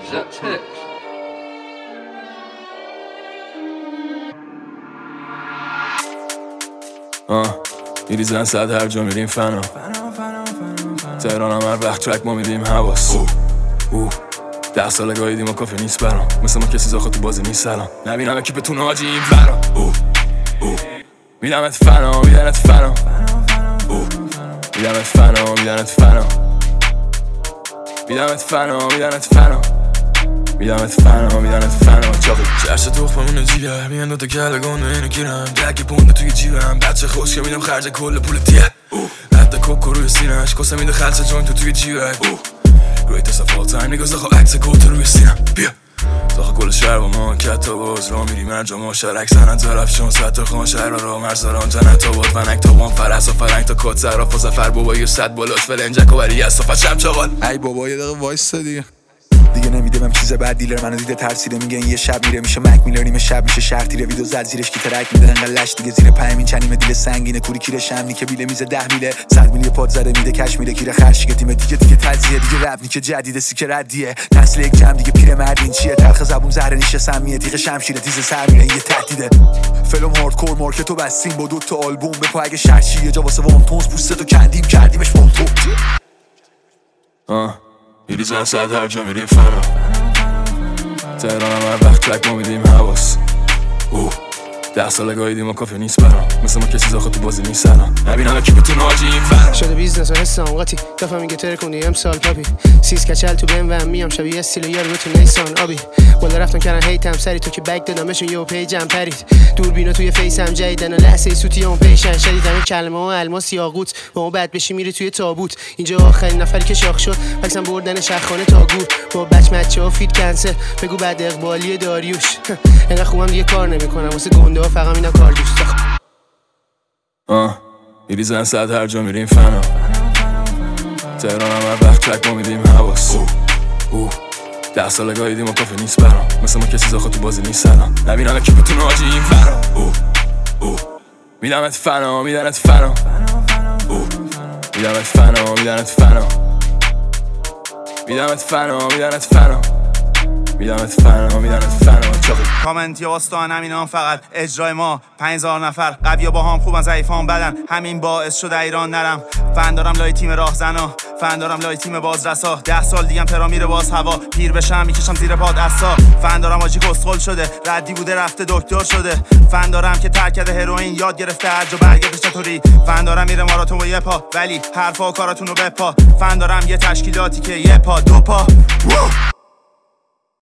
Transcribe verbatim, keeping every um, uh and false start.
آه میریزن صد هر جا میریم فنا تهران هم هر وقت ترک ما میریم حواس اوه ده ساله گاهیدیم و کافی نیست برام مثل ما کسی زاخه تو بازی نیست سلام نبینم اکیپتون حاجی این برام اوه اوه میدمت فنا میدنت فنا اوه میدمت فنا میدنت فنا میدمت فنا میدنت فنا میدمت فنا میدنت فنا چاقی چرش تخممونه جیگر میان دوتا کلگانه اینو گیرم دک پونده توی جیبم بچه خوش که میدم خرج کل پول تیه رد کوکو روی سینش کسه میده خرچه جوین تو توی جیبه روی تصفال تایم نگاه زخوا عکس کوتو روی سینم بیا زخوا کل شهر با ما کتا باز را میریم انجام ها شرک سنن طرف چون ستر خان شهر را مرزاران جنت آباد ونک تا وان فرس و فرنگ تا کات سراف و زفر بابایی و صد بالاش فلنجک و بری از صفت شم چاقال ای بابا یه دقیقه وایستا دیگه دیگه نمیده بهم چیز بعد دیلر منو دیده ترسیده میگه این یه شب میره میشه مک میلر نیمه شب میشه شهر تیره ویدو زد زیرش کی ترک میده انقدر لش دیگه زیر پنج اینچ نیمه دیل سنگینه کوری کیره شمنی که بیله میزه ده میله صد میلی پاد زده میده کش میره کیره خرش که تیم دیگه دیگه تزیه دیگه رپ نیکه جدید سیکه ردیه نسل یک کم دیگه پیر مردین چیه تلخ زبون زهر نیشه سمیه تیغ شمشیر تیز سر میره یه تهدیده فلم هاردکور مارکتو بستیم با دو تا آلبوم به پا اگه شرشی یه جا واسه وان تونز پوستتو کندیم کردیمش مونتو آه میریزن صد هر جا میریم فنا تهران هم هر وقت ترک ما میدیم حواس اوه ده ساله گاهیدیم و کافی نیست برام مثل ما کسی زاخه تو بازی نیست سلام نبینم اکیپتون حاجی این فرام شده بیزنس و حس آنقاتی دفعه میگه تره کنی امسال پاپی سیز کچل تو بهم و هم میام شبیه استیل یار بتون نیسان آبی بالا رفتن کردن هیتم سری تو که بک دادم بهشون یه پیجم پرید دوربینا توی فیسم جدیدن و لحظه سوتی اون پیشن شدیدم این کلمه ها الماس یاقوت با اون بد بشی میری توی تابوت اینجا آخرین نفری که شاخ شد بکسم بردن شخانه تا گور با بچ مچه ها فیت کنسل بگو بعد اقبالی داریوش انقدر خوبم دیگه کار نمیکنم واسه گنده ها فقط میدم کار دوست آه میریزن صد هر جا میریم فنا تهران هم هر وقت ترک ما میدیم حواس اوه ده ساله گاهیدیم و کافی نیست برام مثل ما کسی زاخه تو بازی نیست سلام نبینم اکیپتون حاجی این فرام اوه اوه میدمت فنا میدنت فنا اوه میدمت فنا میدنت فنا میدمت فنا میدنت فنا میدمت فنا میدنت فنا چاقی کامنت یا واستان همینا فقط اجرای ما پنج هزار نفر قویا با هم خوبن ضعیفان بدن همین باعث شده ایران نرم فن دارم لای تیم راهزنا فن دارم لای تیم بازرسا ده سال دیگه ترا میره باز هوا پیر بشم میکشم زیر پاد اسا فن دارم آجی کسخل شده ردی بوده رفته دکتر شده فن دارم که ترک کرده هروئین یاد گرفته هر جا برگردش چطوری فن دارم میره ماراتون با یه پا ولی حرفا و کاراتونو بپا فن دارم یه تشکیلاتی که یه پا دو پا